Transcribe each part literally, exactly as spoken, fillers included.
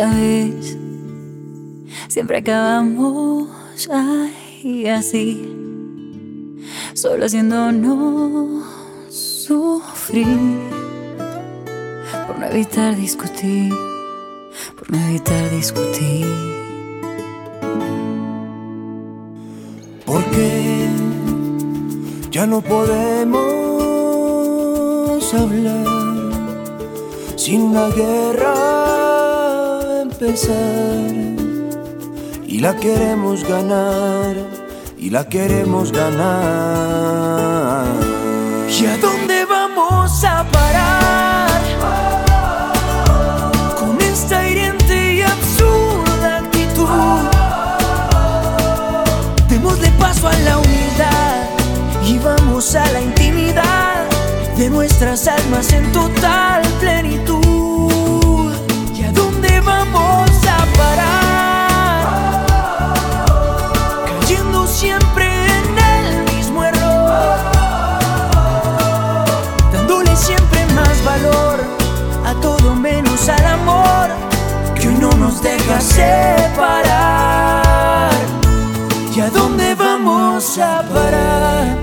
Ya ves, siempre acabamos ahí así, solo haciéndonos sufrir, por no evitar discutir, por no evitar discutir. Porque ya no podemos hablar sin la guerra empezar, y la queremos ganar, y la queremos ganar. ¿Y a dónde vamos a parar con esta hiriente y absurda actitud? Démosle paso a la humildad y vamos a la intimidad de nuestras almas en total plenitud. ¿Y a dónde vamos a parar? Cayendo siempre en el mismo error, dándole siempre más valor a todo menos al amor, que hoy no nos deja separar. ¿Y a dónde vamos a parar?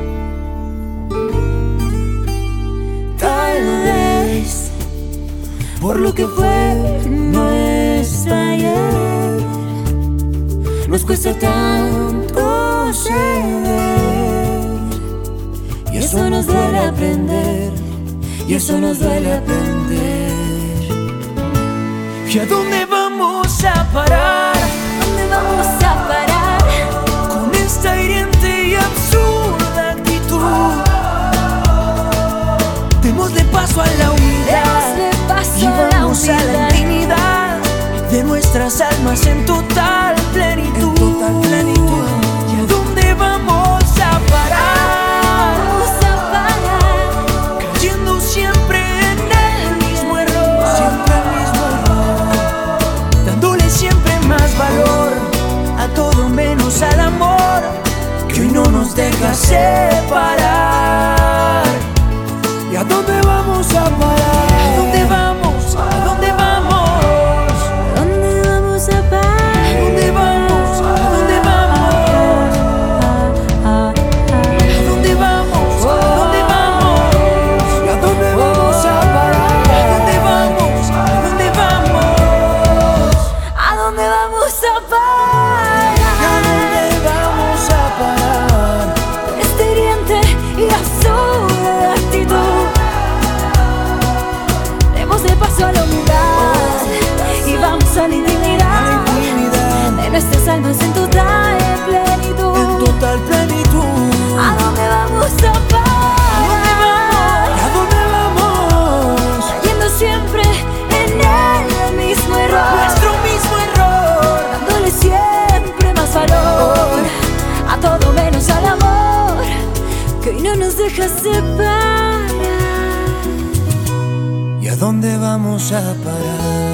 Tal vez Por lo que fue nuestra ayer nos cuesta tanto ceder, y eso nos duele aprender, y eso nos duele aprender. ¿Y a dónde vamos a parar? ¿Dónde vamos a parar Con esta hiriente y absurda actitud. Démosle paso a la humildad Démosle paso y a la vamos a la humildad intimidad de nuestras almas en total plenitud. En total plenitud. ¿Y a dónde vamos a parar? Vamos a parar Cayendo siempre en el mismo error, siempre el mismo error, dándole siempre más valor a todo menos al amor, que hoy no nos deja separar. ¿Y a dónde vamos a parar? ¿A dónde vamos? ¿A dónde vamos? ¿Dónde vamos a parar? ¿A dónde vamos? ¿A dónde vamos? Ah, ah, ¿A dónde vamos? ¿A dónde vamos? ¿Y a dónde vamos a parar? ¿A dónde vamos? ¿A dónde vamos? ¿A dónde vamos a ¿Y a dónde parar? vamos a parar? Esta hiriente y absurda actitud. Démosle paso a la humildad y vamos a la intimidad de nuestras almas en total plenitud. En total plenitud. ¿A dónde vamos a parar? ¿Y a dónde vamos? Cayendo siempre en el mismo error, Nuestro mismo error, dándole siempre más valor a todo menos al amor, que hoy no nos deja separar. ¿y a dónde vamos a parar?